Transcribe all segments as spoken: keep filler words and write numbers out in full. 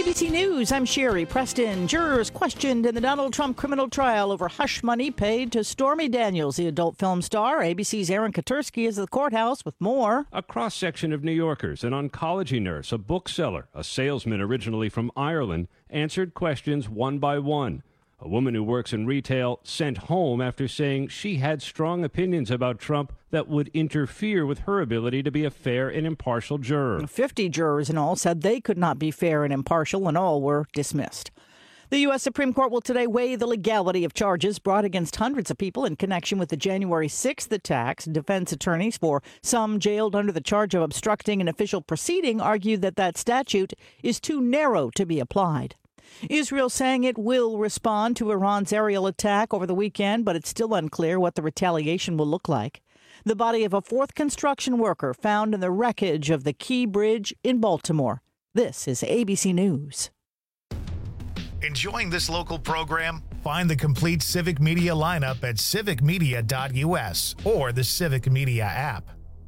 A B C News, I'm Sherry Preston. Jurors questioned in the Donald Trump criminal trial over hush money paid to Stormy Daniels, the adult film star. A B C's Aaron Katursky is at the courthouse with more. A cross-section of New Yorkers, an oncology nurse, a bookseller, a salesman originally from Ireland, answered questions one by one. A woman who works in retail sent home after saying she had strong opinions about Trump that would interfere with her ability to be a fair and impartial juror. fifty jurors in all said they could not be fair and impartial, and all were dismissed. The U S. Supreme Court will today weigh the legality of charges brought against hundreds of people in connection with the January sixth attacks. Defense attorneys for some jailed under the charge of obstructing an official proceeding argued that that statute is too narrow to be applied. Israel saying it will respond to Iran's aerial attack over the weekend, but it's still unclear what the retaliation will look like. The body of a fourth construction worker found in the wreckage of the Key Bridge in Baltimore. This is A B C News. Enjoying this local program? Find the complete Civic Media lineup at civic media dot u s or the Civic Media app.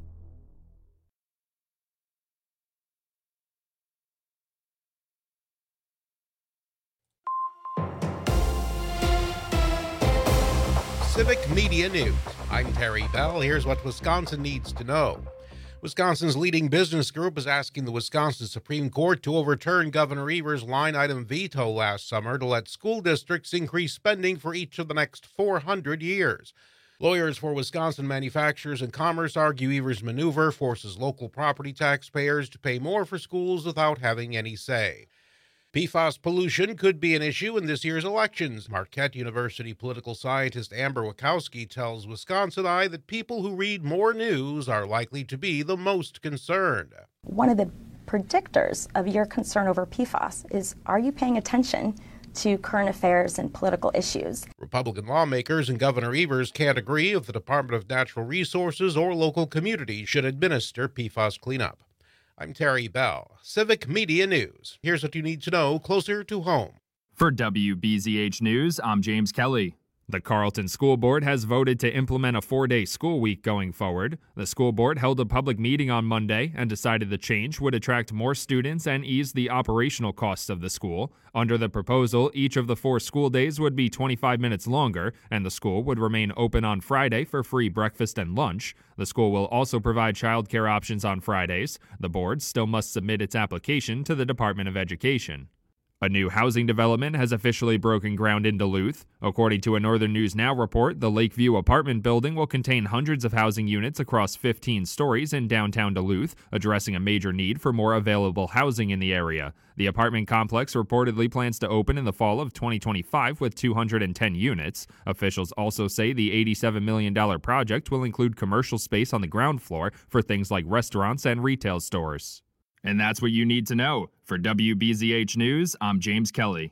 Civic Media News. I'm Terry Bell. Here's what Wisconsin needs to know. Wisconsin's leading business group is asking the Wisconsin Supreme Court to overturn Governor Evers' line-item veto last summer to let school districts increase spending for each of the next four hundred years. Lawyers for Wisconsin Manufacturers and Commerce argue Evers' maneuver forces local property taxpayers to pay more for schools without having any say. P FAS pollution could be an issue in this year's elections. Marquette University political scientist Amber Wachowski tells Wisconsin Eye that people who read more news are likely to be the most concerned. One of the predictors of your concern over P FAS is, are you paying attention to current affairs and political issues? Republican lawmakers and Governor Evers can't agree if the Department of Natural Resources or local communities should administer P FAS cleanup. I'm Terry Bell, Civic Media News. Here's what you need to know closer to home. For W B Z H News, I'm James Kelly. The Carleton School Board has voted to implement a four-day school week going forward. The school board held a public meeting on Monday and decided the change would attract more students and ease the operational costs of the school. Under the proposal, each of the four school days would be twenty-five minutes longer, and the school would remain open on Friday for free breakfast and lunch. The school will also provide childcare options on Fridays. The board still must submit its application to the Department of Education. A new housing development has officially broken ground in Duluth. According to a Northern News Now report, the Lakeview apartment building will contain hundreds of housing units across fifteen stories in downtown Duluth, addressing a major need for more available housing in the area. The apartment complex reportedly plans to open in the fall of twenty twenty-five with two hundred ten units. Officials also say the eighty-seven million dollars project will include commercial space on the ground floor for things like restaurants and retail stores. And that's what you need to know. For W B Z H News, I'm James Kelly.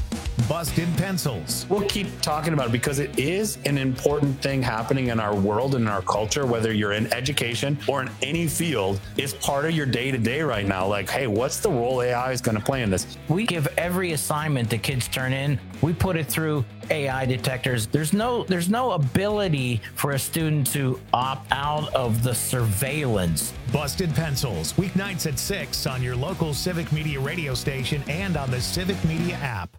Busted Pencils. We'll keep talking about it because it is an important thing happening in our world and in our culture, whether you're in education or in any field. It's part of your day-to-day right now. Like, hey, what's the role A I is going to play in this? We give every assignment that kids turn in, we put it through A I detectors. There's no there's no ability for a student to opt out of the surveillance. Busted Pencils, weeknights at six on your local Civic Media radio station and on the Civic Media app.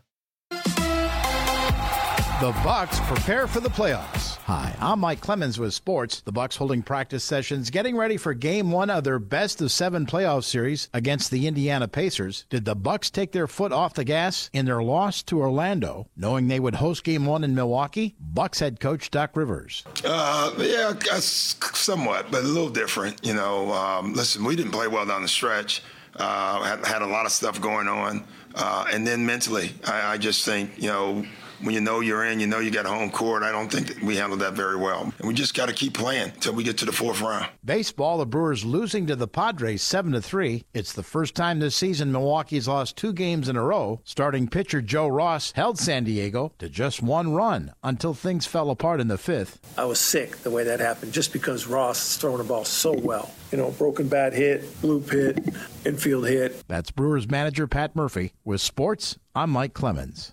The Bucks prepare for the playoffs. Hi, I'm Mike Clemens with sports. The Bucks holding practice sessions, getting ready for game one of their best of seven playoff series against the Indiana Pacers. Did the Bucks take their foot off the gas in their loss to Orlando, knowing they would host game one in Milwaukee? Bucks head coach Doc Rivers. Uh, yeah, somewhat, but a little different. You know, um, listen, we didn't play well down the stretch. Uh, had, had a lot of stuff going on. Uh, and then mentally, I, I just think, you know, when you know you're in, you know you got home court. I don't think that we handled that very well. And we just got to keep playing until we get to the fourth round. Baseball, the Brewers losing to the Padres seven to three. It's the first time this season Milwaukee's lost two games in a row. Starting pitcher Joe Ross held San Diego to just one run until things fell apart in the fifth. I was sick the way that happened just because Ross is throwing the ball so well. You know, broken bat hit, bloop hit, infield hit. That's Brewers manager Pat Murphy. With sports, I'm Mike Clemens.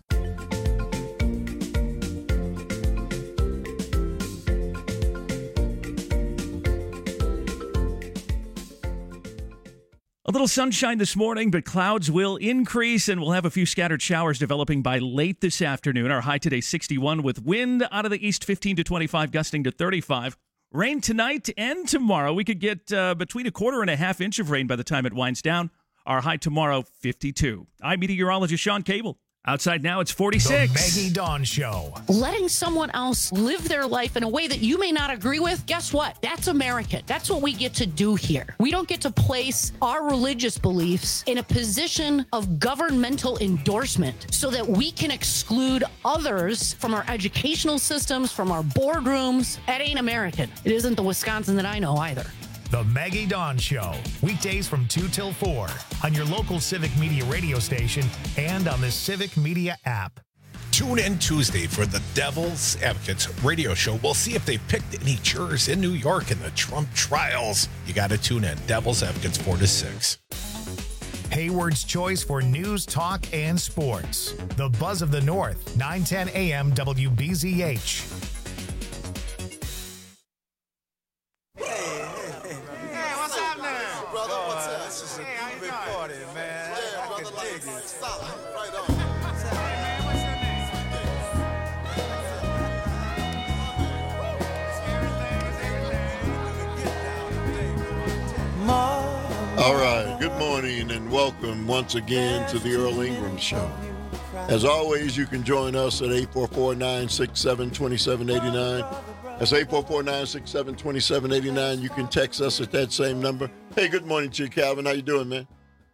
Well, little sunshine this morning, but clouds will increase, and we'll have a few scattered showers developing by late this afternoon. Our high today, sixty-one, with wind out of the east, fifteen to twenty-five, gusting to thirty-five. Rain tonight and tomorrow. We could get uh, between a quarter and a half inch of rain by the time it winds down. Our high tomorrow, fifty-two. I'm meteorologist Sean Cable. Outside now, it's forty-six. The Maggie Dawn Show. Letting someone else live their life in a way that you may not agree with, guess what? That's American. That's what we get to do here. We don't get to place our religious beliefs in a position of governmental endorsement so that we can exclude others from our educational systems, from our boardrooms. That ain't American. It isn't the Wisconsin that I know either. The Maggie Dawn Show, weekdays from two till four on your local Civic Media radio station and on the Civic Media app. Tune in Tuesday for the Devil's Advocates radio show. We'll see if they picked any jurors in New York in the Trump trials. You got to tune in. Devil's Advocates four to six. Hayward's choice for news, talk, and sports. The Buzz of the North, nine ten a.m. W B Z H. All right, good morning and welcome once again to the Earl Ingram Show. As always, you can join us at eight four four, nine six seven, two seven eight nine. That's eight four four, nine six seven, two seven eight nine. You can text us at that same number. Hey, good morning to you, Calvin. How you doing, man?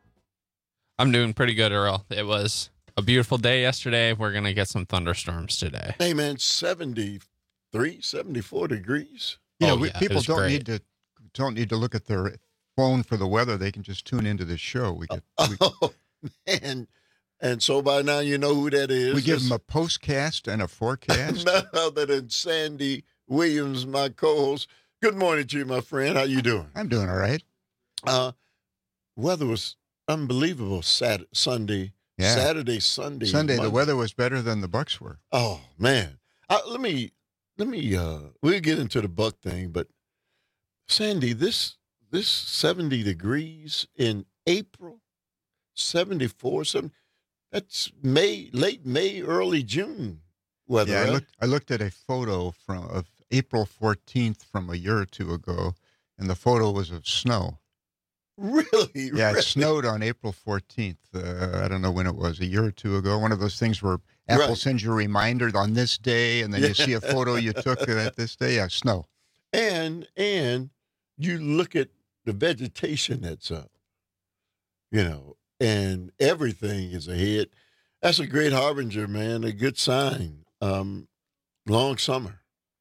I'm doing pretty good, Earl. It was a beautiful day yesterday. We're going to get some thunderstorms today. Hey, man, seventy-three, seventy-four degrees. You know, Oh, we, yeah, people it was don't great. need to don't need to look at their phone for the weather. They can just tune into this show. We get we, Oh, man. And so by now you know who that is. we give That's them a postcast and a forecast. none other than Sandy Williams, my co-host. Good morning to you, my friend. How you doing? I'm doing all right. Uh, weather was unbelievable Saturday, Sunday, Yeah. Saturday, Sunday. Sunday, the Monday. weather was better than the Bucks were. Oh man, uh, let me let me. Uh, we'll get into the Buck thing, but Sandy, this this seventy degrees in April, seventy-four, seventy. That's May, late May, early June weather. Yeah, I right? looked. I looked at a photo from of April fourteenth from a year or two ago, and the photo was of snow. Really? Yeah, really? it snowed on April fourteenth. Uh, I don't know when it was, a year or two ago. One of those things where Apple Right. sends you a reminder on this day, and then you see a photo you took at this day. Yeah, snow. And and you look at the vegetation that's up, you know, and everything is ahead. That's a great harbinger, man. A good sign. Um, long summer.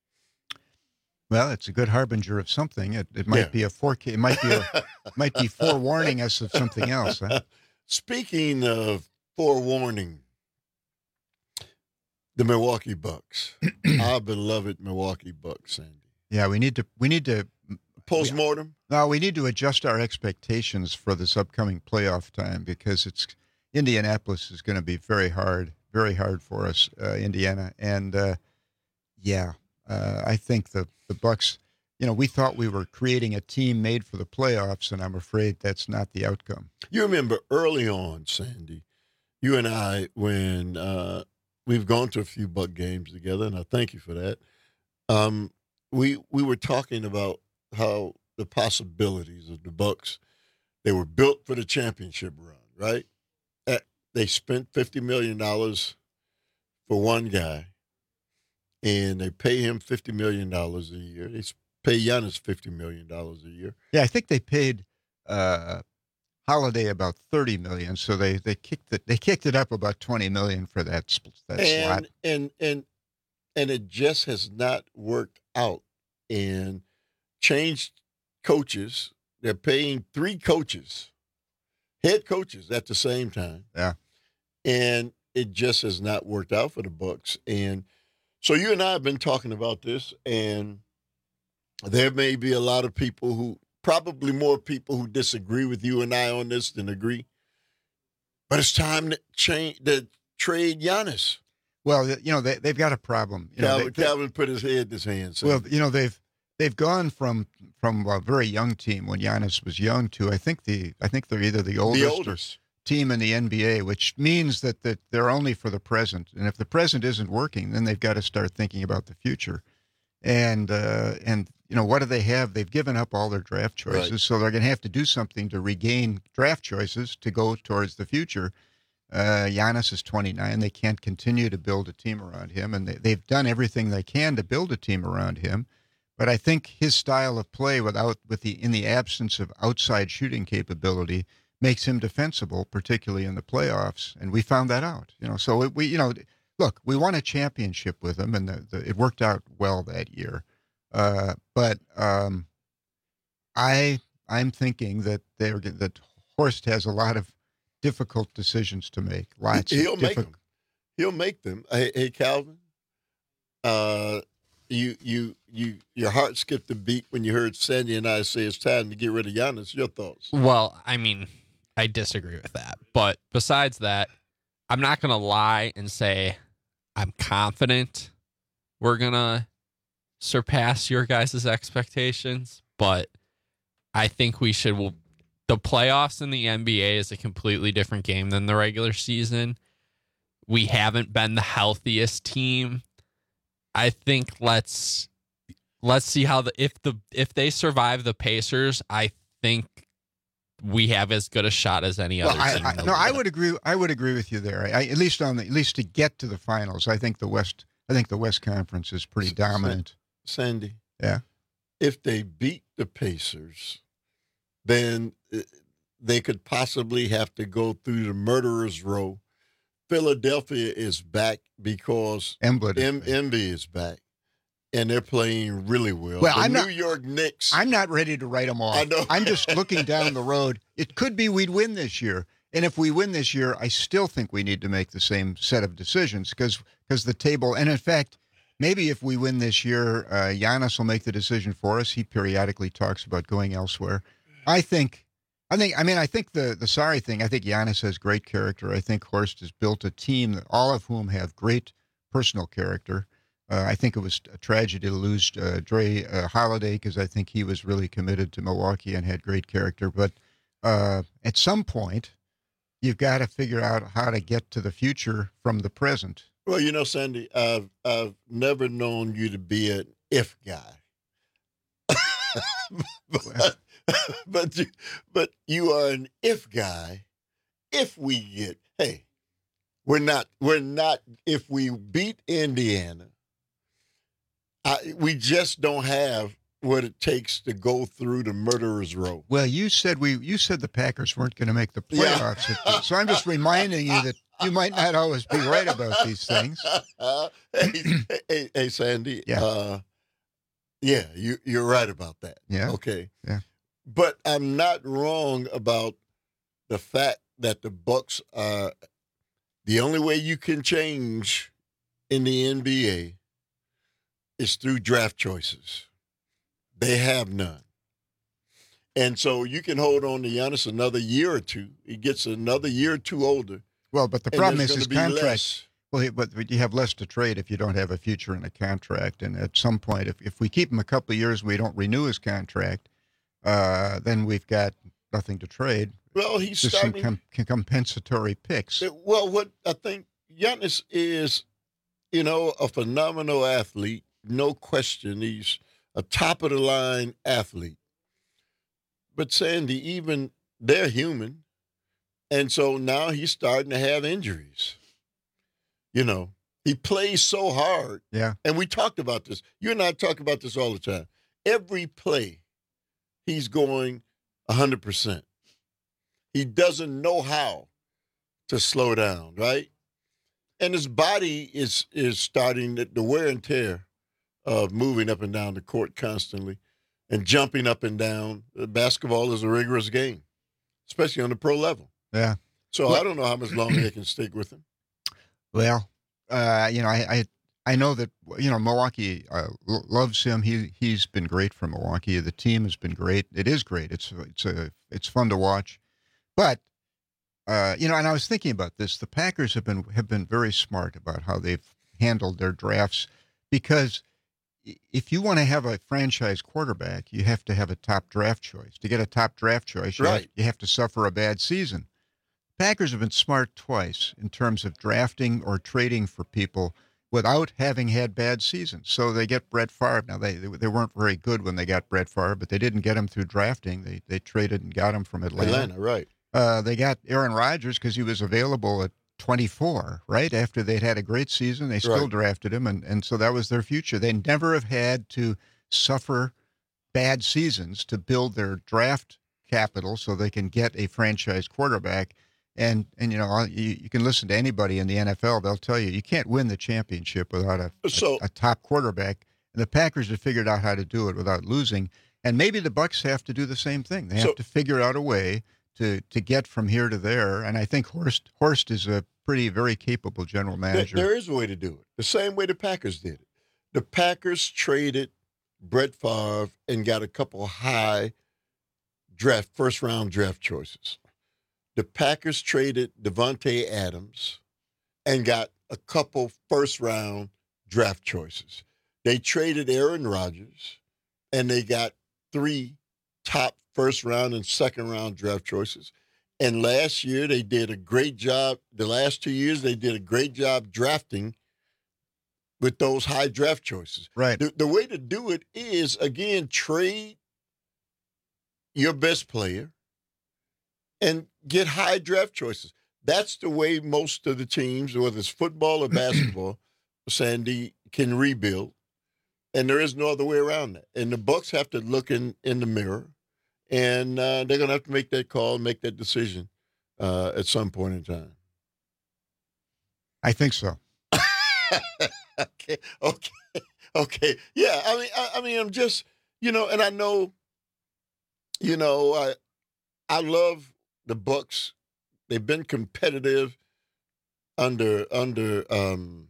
Well, it's a good harbinger of something. It, it might Yeah. be a forecast. It might be a, might be forewarning us of something else. Huh? Speaking of forewarning, the Milwaukee Bucks, our beloved Milwaukee Bucks, Sandy. Yeah, we need to. We need to. Postmortem. No, we need to adjust our expectations for this upcoming playoff time because it's Indianapolis is going to be very hard, very hard for us, uh, Indiana, and uh, yeah, uh, I think the the Bucks. You know, we thought we were creating a team made for the playoffs, and I'm afraid that's not the outcome. You remember early on, Sandy, you and I, when uh, we've gone to a few Buck games together, and I thank you for that. Um, we we were talking about how the possibilities of the Bucks, they were built for the championship run, right? Uh, they spent fifty million dollars for one guy, and they pay him fifty million dollars a year. They pay Giannis fifty million dollars a year. Yeah, I think they paid uh, Holiday about thirty million dollars, so they they kicked it they kicked it up about twenty million dollars for that sp- that slot. and, and and and it just has not worked out. And changed coaches. They're paying three coaches, head coaches at the same time. Yeah. And it just has not worked out for the Bucks. And so you and I have been talking about this, and there may be a lot of people who, probably more people who disagree with you and I on this than agree. But it's time to change, to trade Giannis. Well, you know, they, they've got a problem. You know, Calvin, they, they, Calvin put his head in his hand. So. well, you know, they've they've gone from from a very young team when Giannis was young to I think the I think they're either the oldest, The oldest. team in the N B A, which means that, that they're only for the present. And if the present isn't working, then they've got to start thinking about the future. And uh, and you know, what do they have? They've given up all their draft choices, Right. so they're going to have to do something to regain draft choices to go towards the future. Uh, Giannis is twenty-nine. They can't continue to build a team around him, and they, they've done everything they can to build a team around him. But I think his style of play, without with the in the absence of outside shooting capability, makes him defensible, particularly in the playoffs. And we found that out. You know, so it, we, you know, look, we won a championship with him, and the, the, it worked out well that year. Uh, but um, I I'm thinking that they're that Horst has a lot of difficult decisions to make. Lots. He'll of make difficult. them. He'll make them. Hey, hey Calvin. Uh, you you you your heart skipped a beat when you heard Sandy and I say it's time to get rid of Giannis. Your thoughts? Well, I mean, I disagree with that. But besides that, I'm not going to lie and say I'm confident we're going to surpass your guys' expectations. But I think we should. The playoffs in the N B A is a completely different game than the regular season. We haven't been the healthiest team. I think let's let's see how the if the if they survive the Pacers, I think we have as good a shot as any Well, other I, team. I, in the no, I league. would agree. I would agree with you there. I, at least on the, at least to get to the finals, I think the West. I think the West Conference is pretty dominant. Sandy. Yeah. If they beat the Pacers, then they could possibly have to go through the murderer's row. Philadelphia is back because Embiid is M- back. Embiid is back, and they're playing really well. Well, the I'm New not- York Knicks. I'm not ready to write them off. I know. I'm just looking down the road. It could be we'd win this year. And if we win this year, I still think we need to make the same set of decisions because because the table, and in fact, maybe if we win this year, uh, Giannis will make the decision for us. He periodically talks about going elsewhere. I think, I think, I mean, I think the, the sorry thing, I think Giannis has great character. I think Horst has built a team, that all of whom have great personal character. Uh, I think it was a tragedy to lose uh, Dre uh, Holiday because I think he was really committed to Milwaukee and had great character. But uh, at some point, you've got to figure out how to get to the future from the present. Well, you know, Sandy, I've I've never known you to be an if guy. but, but you but you are an if guy. If we get hey, we're not we're not if we beat Indiana. I, we just don't have what it takes to go through the murderer's row. Well, you said we you said the Packers weren't going to make the Yeah. playoffs, so I'm just reminding you that you might not always be right about these things. hey, hey, hey, Sandy. Yeah. Uh, yeah, you, you're right about that. Yeah. Okay. Yeah. But I'm not wrong about the fact that the Bucks are the only way you can change in the N B A is through draft choices. They have none. And so you can hold on to Giannis another year or two. He gets another year or two older. Well, but the And problem there's is his gonna be contract. less. Well, he- but you have less to trade if you don't have a future in a contract. And at some point, if, if we keep him a couple of years and we don't renew his contract, uh, then we've got nothing to trade. Well, he's Just some starting. com- compensatory picks. Well, what I think Giannis is, you know, a phenomenal athlete. No question. He's a top of the line athlete. But Sandy, even they're human. And so now he's starting to have injuries. You know, he plays so hard. Yeah. And we talked about this. You and I talk about this all the time. Every play, he's going one hundred percent. He doesn't know how to slow down, right? And his body is is starting the, the wear and tear of moving up and down the court constantly and jumping up and down. Basketball is a rigorous game, especially on the pro level. Yeah. So Well- I don't know how much longer they can stick with him. Well, uh, you know, I, I I know that you know Milwaukee uh, lo- loves him. He he's been great for Milwaukee. The team has been great. It is great. It's it's a it's fun to watch. But uh, you know, and I was thinking about this. The Packers have been have been very smart about how they've handled their drafts because if you want to have a franchise quarterback, you have to have a top draft choice. To get a top draft choice, you, Right. have, you have to suffer a bad season. Packers have been smart twice in terms of drafting or trading for people without having had bad seasons. So they get Brett Favre. Now, they they weren't very good when they got Brett Favre, but they didn't get him through drafting. They they traded and got him from Atlanta. Atlanta, right. Uh, they got Aaron Rodgers because he was available at twenty-four, right? After they'd had a great season, they still Right. drafted him, and, and so that was their future. They never have had to suffer bad seasons to build their draft capital so they can get a franchise quarterback. And, and you know, you, you can listen to anybody in the N F L. They'll tell you, you can't win the championship without a, So- a, a top quarterback. And the Packers have figured out how to do it without losing. And maybe the Bucs have to do the same thing. They have So- to figure out a way to, to get from here to there. And I think Horst, Horst is a pretty, very capable general There- manager. there is a way to do it. The same way the Packers did it. The Packers traded Brett Favre and got a couple high draft, first round draft choices. The Packers traded Devontae Adams and got a couple first round draft choices. They traded Aaron Rodgers and they got three top first round and second round draft choices. And last year they did a great job. The last two years they did a great job drafting with those high draft choices. Right. The, the way to do it is, again, trade your best player and get high draft choices. That's the way most of the teams, whether it's football or basketball, Sandy, can rebuild. And there is no other way around that. And the Bucs have to look in, in the mirror, and uh, they're going to have to make that call, make that decision uh, at some point in time. I think so. okay, okay, okay. Yeah, I mean, I, I mean, I'm just, you know, and I know, you know, I, I love the Bucs. They've been competitive under under um,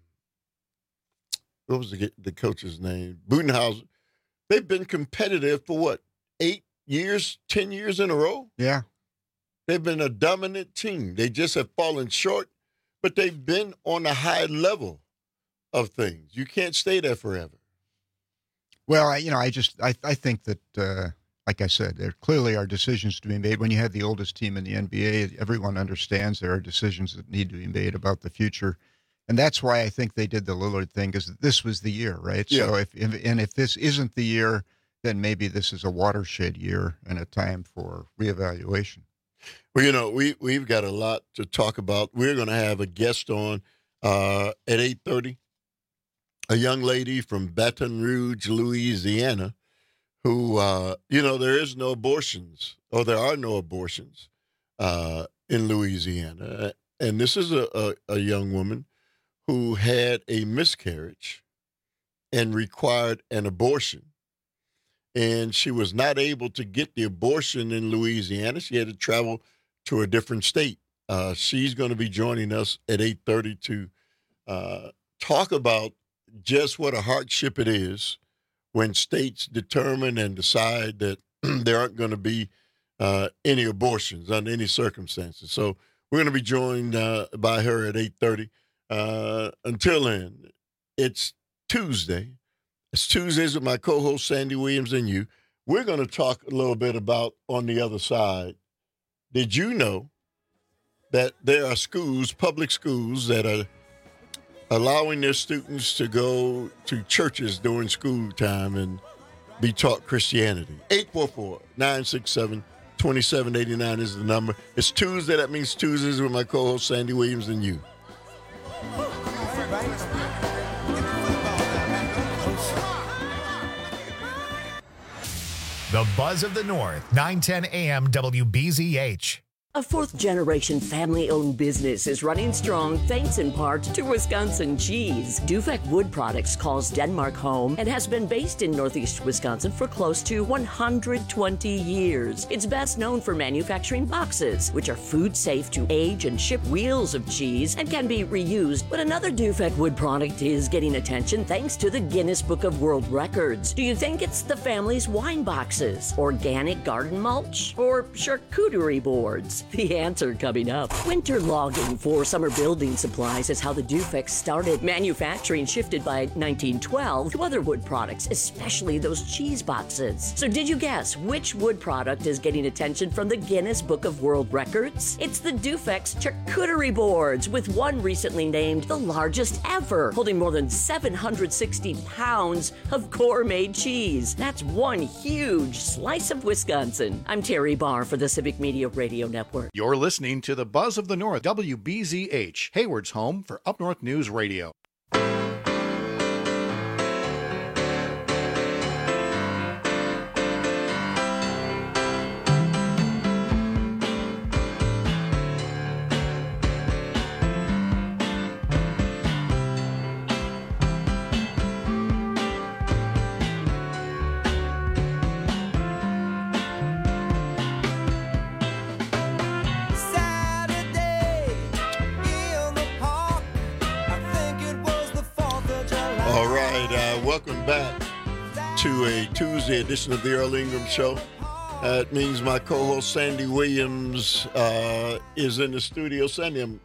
what was the the coach's name? Budenhauser. They've been competitive for what, eight years, ten years in a row. Yeah. They've been a dominant team. They just have fallen short, but they've been on a high level of things. You can't stay there forever. Well, I, you know, I just I, I think that, uh, like I said, there clearly are decisions to be made. When you have the oldest team in the N B A, everyone understands there are decisions that need to be made about the future. And that's why I think they did the Lillard thing, because this was the year, right? Yeah. So if, if and if this isn't the year, then maybe this is a watershed year and a time for reevaluation. Well, you know, we, we've got a lot to talk about. We're going to have a guest on uh, at eight thirty, a young lady from Baton Rouge, Louisiana, who, uh, you know, there is no abortions, or there are no abortions uh, in Louisiana. And this is a, a, a young woman who had a miscarriage and required an abortion. And she was not able to get the abortion in Louisiana. She had to travel to a different state. Uh, she's going to be joining us at eight thirty to uh, talk about just what a hardship it is when states determine and decide that there aren't going to be uh, any abortions under any circumstances. So we're going to be joined uh, by her at eight thirty. Uh, until then, it's Tuesday. It's Tuesdays with my co-host Sandy Williams and you. We're going to talk a little bit about on the other side. Did you know that there are schools, public schools, that are allowing their students to go to churches during school time and be taught Christianity? eight four four, nine six seven, two seven eight nine is the number. It's Tuesday. That means Tuesdays with my co-host Sandy Williams and you. The Buzz of the North, nine ten A M W B Z H. A fourth-generation family-owned business is running strong thanks in part to Wisconsin cheese. Dufek Wood Products calls Denmark home and has been based in northeast Wisconsin for close to one hundred twenty years. It's best known for manufacturing boxes, which are food safe to age and ship wheels of cheese and can be reused. But another Dufek Wood product is getting attention thanks to the Guinness Book of World Records. Do you think it's the family's wine boxes, organic garden mulch, or charcuterie boards? Dufex? The answer coming up. Winter logging for summer building supplies is how the Dufex started. Manufacturing shifted by nineteen twelve to other wood products, especially those cheese boxes. So did you guess which wood product is getting attention from the Guinness Book of World Records? It's the Dufex charcuterie boards, with one recently named the largest ever, holding more than seven hundred sixty pounds of gourmet cheese. That's one huge slice of Wisconsin. I'm Terry Barr for the Civic Media Radio Network. You're listening to the Buzz of the North, W B Z H, Hayward's home for Up North News Radio. Welcome back to a Tuesday edition of the Earl Ingram Show. Uh, it means my co-host Sandy Williams uh, is in the studio. Sandy, I'm,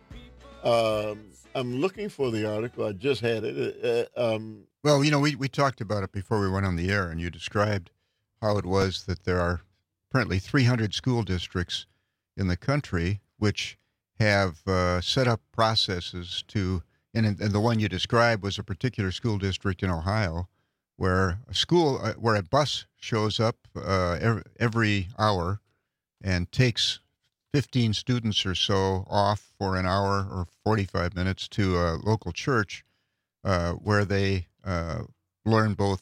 uh, I'm looking for the article. I just had it. Uh, um, well, you know, we, we talked about it before we went on the air, and you described how it was that there are apparently three hundred school districts in the country which have uh, set up processes to And, and the one you described was a particular school district in Ohio where a school, uh, where a bus shows up uh, every, every hour and takes fifteen students or so off for an hour or forty-five minutes to a local church uh, where they uh, learn both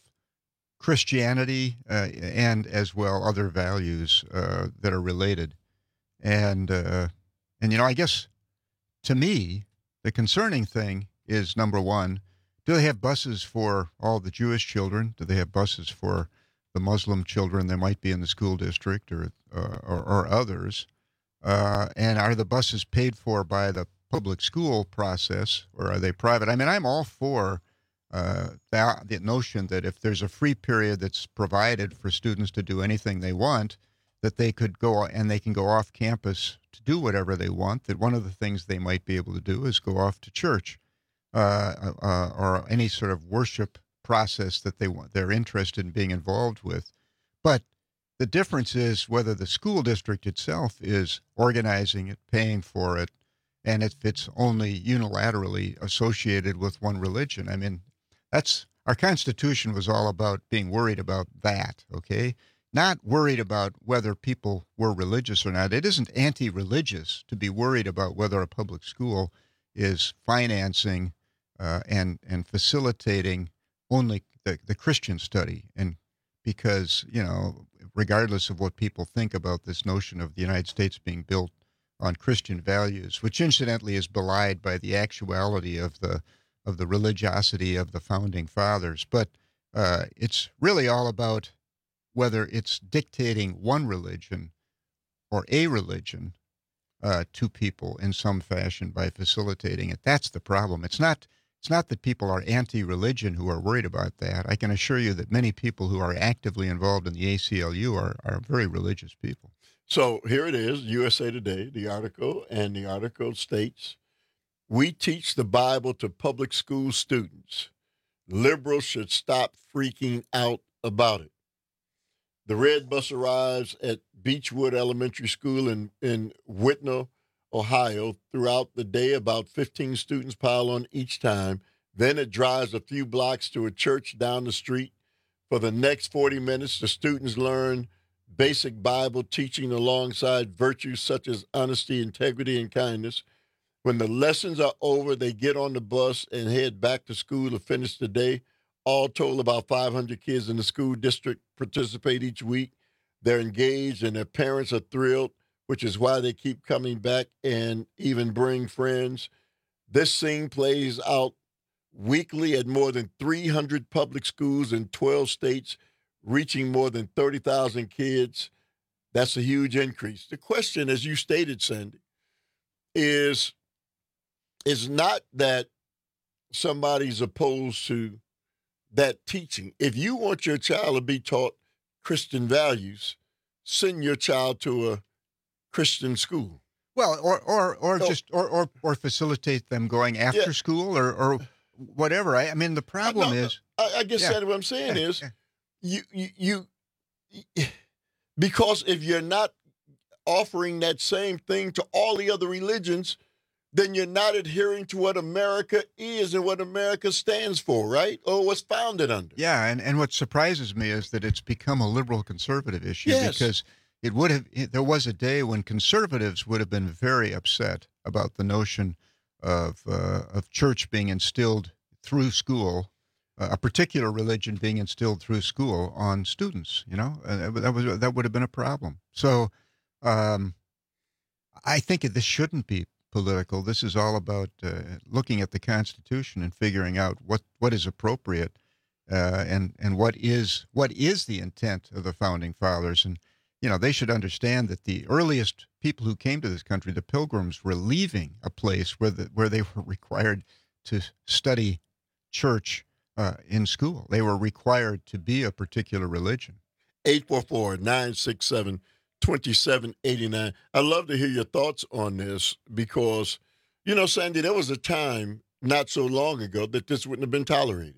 Christianity uh, and as well other values uh, that are related. And, uh, and you know, I guess to me, the concerning thing is, number one, do they have buses for all the Jewish children? Do they have buses for the Muslim children that might be in the school district or uh, or, or others? Uh, and are the buses paid for by the public school process, or are they private? I mean, I'm all for uh, that, the notion that if there's a free period that's provided for students to do anything they want, that they could go and they can go off campus to do whatever they want, that one of the things they might be able to do is go off to church uh, uh, or any sort of worship process that they want, they're interested in being involved with. But the difference is whether the school district itself is organizing it, paying for it, and if it's only unilaterally associated with one religion. I mean, that's our Constitution was all about being worried about that, okay? Not worried about whether people were religious or not. It isn't anti-religious to be worried about whether a public school is financing uh, and and facilitating only the, the Christian study. And because, you know, regardless of what people think about this notion of the United States being built on Christian values, which incidentally is belied by the actuality of the of the religiosity of the founding fathers. But uh, it's really all about whether it's dictating one religion or a religion uh, to people in some fashion by facilitating it. That's the problem. It's not it's not that people are anti-religion who are worried about that. I can assure you that many people who are actively involved in the A C L U are, are very religious people. So here it is, U S A Today, the article, and the article states, "We teach the Bible to public school students. Liberals should stop freaking out about it." The red bus arrives at Beechwood Elementary School in, in Whitnall, Ohio. Throughout the day, about fifteen students pile on each time. Then it drives a few blocks to a church down the street. For the next forty minutes, the students learn basic Bible teaching alongside virtues such as honesty, integrity, and kindness. When the lessons are over, they get on the bus and head back to school to finish the day. All told, about five hundred kids in the school district participate each week. They're engaged and their parents are thrilled, which is why they keep coming back and even bring friends. This scene plays out weekly at more than three hundred public schools in twelve states, reaching more than thirty thousand kids. That's a huge increase. The question, as you stated, Sandy, is, is not that somebody's opposed to that teaching. If you want your child to be taught Christian values, send your child to a Christian school. Well, or or or So- just or, or or facilitate them going after Yeah. school or or whatever. I, I mean, the problem No, is, I, I guess Yeah. that what I'm saying Yeah, is, yeah. you, you you because if you're not offering that same thing to all the other religions, then you're not adhering to what America is and what America stands for, right? Or was founded under. yeah. And and what surprises me is that it's become a liberal conservative issue Yes. because it would have. It, there was a day when conservatives would have been very upset about the notion of uh, of church being instilled through school, uh, a particular religion being instilled through school on students. You know, uh, that was that would have been a problem. So, um, I think this shouldn't be political. This is all about uh, looking at the Constitution and figuring out what, what is appropriate, uh, and and what is what is the intent of the founding fathers. And you know, they should understand that the earliest people who came to this country, the Pilgrims, were leaving a place where the, where they were required to study church uh, in school. They were required to be a particular religion. eight four four, nine six seven, two seven eight nine. I'd love to hear your thoughts on this because, you know, Sandy, there was a time not so long ago that this wouldn't have been tolerated.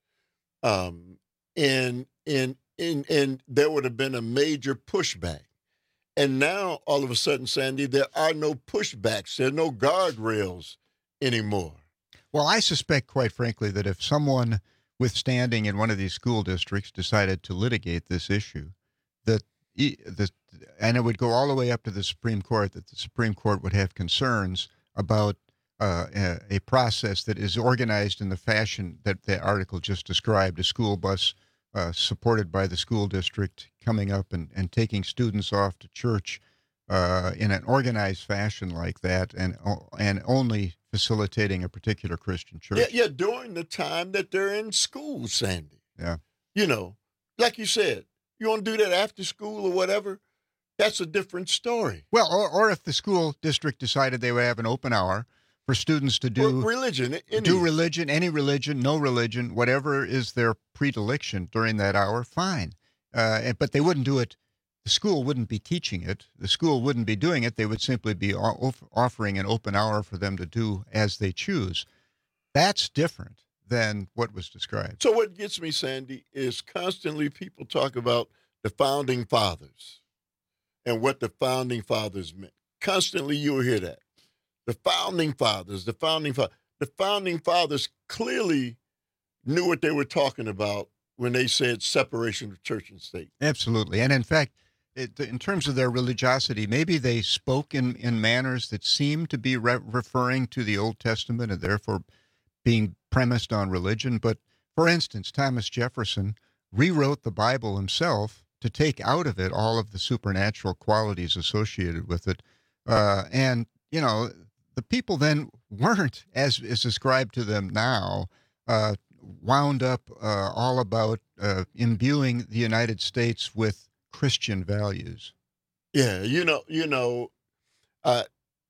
Um, and, and, and, and there would have been a major pushback. And now, all of a sudden, Sandy, there are no pushbacks. There are no guardrails anymore. Well, I suspect, quite frankly, that if someone with standing in one of these school districts decided to litigate this issue, that e- the and it would go all the way up to the Supreme Court, that the Supreme Court would have concerns about uh, a, a process that is organized in the fashion that the article just described, a school bus uh, supported by the school district coming up and, and taking students off to church uh, in an organized fashion like that, and and only facilitating a particular Christian church. Yeah, yeah, during the time that they're in school, Sandy. Yeah. You know, like you said, you want to do that after school or whatever, that's a different story. Well, or, or if the school district decided they would have an open hour for students to do Re- religion, any- do religion, any religion, no religion, whatever is their predilection during that hour, fine. Uh, and- but they wouldn't do it. The school wouldn't be teaching it. The school wouldn't be doing it. They would simply be off- offering an open hour for them to do as they choose. That's different than what was described. So what gets me, Sandy, is constantly people talk about the founding fathers and what the founding fathers meant. Constantly you'll hear that. The founding fathers, the founding fathers. The founding fathers clearly knew what they were talking about when they said separation of church and state. Absolutely. And in fact, it, in terms of their religiosity, maybe they spoke in, in manners that seemed to be re- referring to the Old Testament and therefore being premised on religion. But for instance, Thomas Jefferson rewrote the Bible himself to take out of it all of the supernatural qualities associated with it. Uh, and, you know, the people then weren't, as is described to them now, uh, wound up uh, all about uh, imbuing the United States with Christian values. Yeah, you know, you know, uh,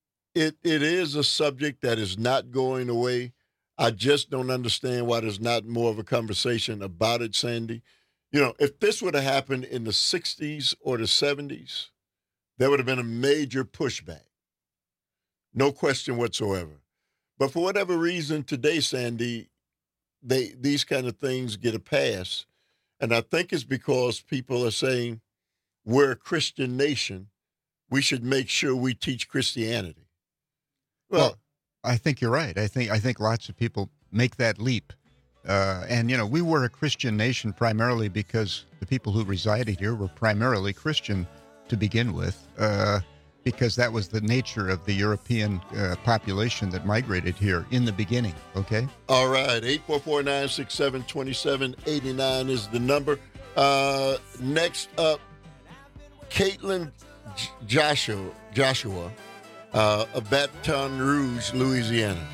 it it is a subject that is not going away. I just don't understand why there's not more of a conversation about it, Sandy. You know, if this would have happened in the sixties or the seventies, there would have been a major pushback. No question whatsoever. But for whatever reason today, Sandy, they these kind of things get a pass. And I think it's because people are saying, we're a Christian nation. We should make sure we teach Christianity. Well, Well, I think you're right. I think I think lots of people make that leap. Uh, and, you know, we were a Christian nation primarily because the people who resided here were primarily Christian to begin with, uh, because that was the nature of the European uh, population that migrated here in the beginning, okay? all right. eight four four, nine six seven, two seven eight nine is the number. Uh, next up, Caitlin J- Joshua, Joshua uh, of Baton Rouge, Louisiana.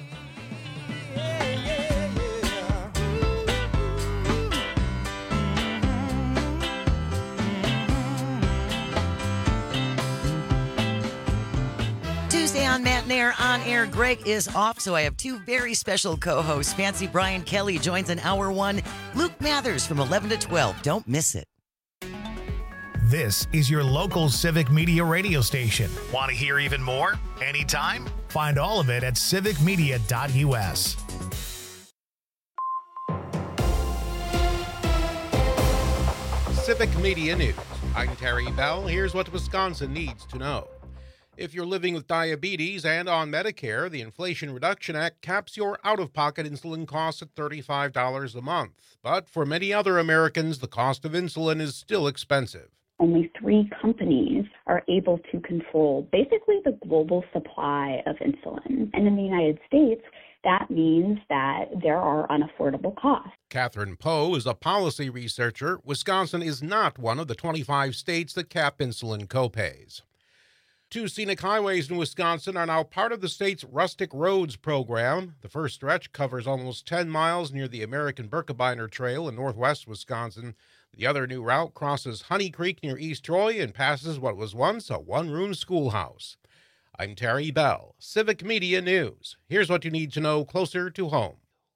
Tuesday on Matt Nair on air. Greg is off, so I have two very special co-hosts. Fancy Brian Kelly joins in hour one. Luke Mathers from eleven to twelve. Don't miss it. This is your local Civic Media radio station. Want to hear even more? Anytime? Find all of it at civic media dot U S. Civic Media News. I'm Terry Bell. Here's what Wisconsin needs to know. If you're living with diabetes and on Medicare, the Inflation Reduction Act caps your out-of-pocket insulin costs at thirty-five dollars a month. But for many other Americans, the cost of insulin is still expensive. Only three companies are able to control basically the global supply of insulin. And in the United States, that means that there are unaffordable costs. Catherine Poe is a policy researcher. Wisconsin is not one of the twenty-five states that cap insulin copays. Two scenic highways in Wisconsin are now part of the state's Rustic Roads program. The first stretch covers almost ten miles near the American Birkebeiner Trail in northwest Wisconsin. The other new route crosses Honey Creek near East Troy and passes what was once a one-room schoolhouse. I'm Terry Bell, Civic Media News. Here's what you need to know closer to home.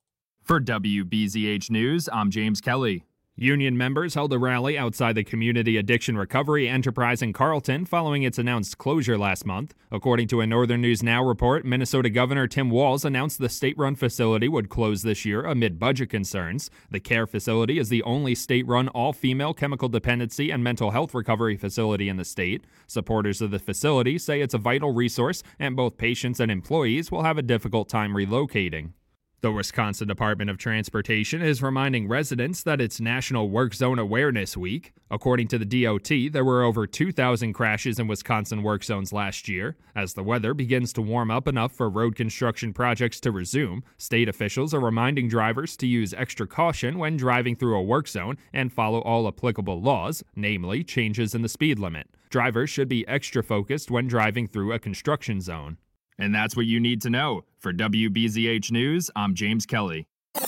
For W B Z H News, I'm James Kelly. Union members held a rally outside the Community Addiction Recovery Enterprise in Carlton following its announced closure last month. According to a Northern News Now report, Minnesota Governor Tim Walz announced the state-run facility would close this year amid budget concerns. The care facility is the only state-run all-female chemical dependency and mental health recovery facility in the state. Supporters of the facility say it's a vital resource, and both patients and employees will have a difficult time relocating. The Wisconsin Department of Transportation is reminding residents that it's National Work Zone Awareness Week. According to the D O T, there were over two thousand crashes in Wisconsin work zones last year. As the weather begins to warm up enough for road construction projects to resume, state officials are reminding drivers to use extra caution when driving through a work zone and follow all applicable laws, namely changes in the speed limit. Drivers should be extra focused when driving through a construction zone. And that's what you need to know. For W B Z H News, I'm James Kelly.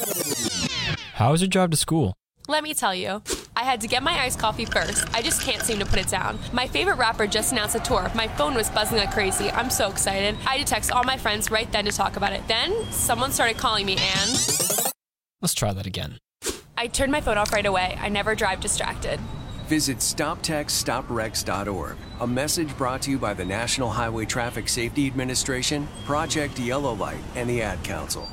How was your drive to school? Let me tell you. I had to get my iced coffee first. I just can't seem to put it down. My favorite rapper just announced a tour. My phone was buzzing like crazy. I'm so excited. I had to text all my friends right then to talk about it. Then, someone started calling me and... Let's try that again. I turned my phone off right away. I never drive distracted. Visit stop text stop wrecks dot org. A message brought to you by the National Highway Traffic Safety Administration, Project Yellow Light, and the Ad Council.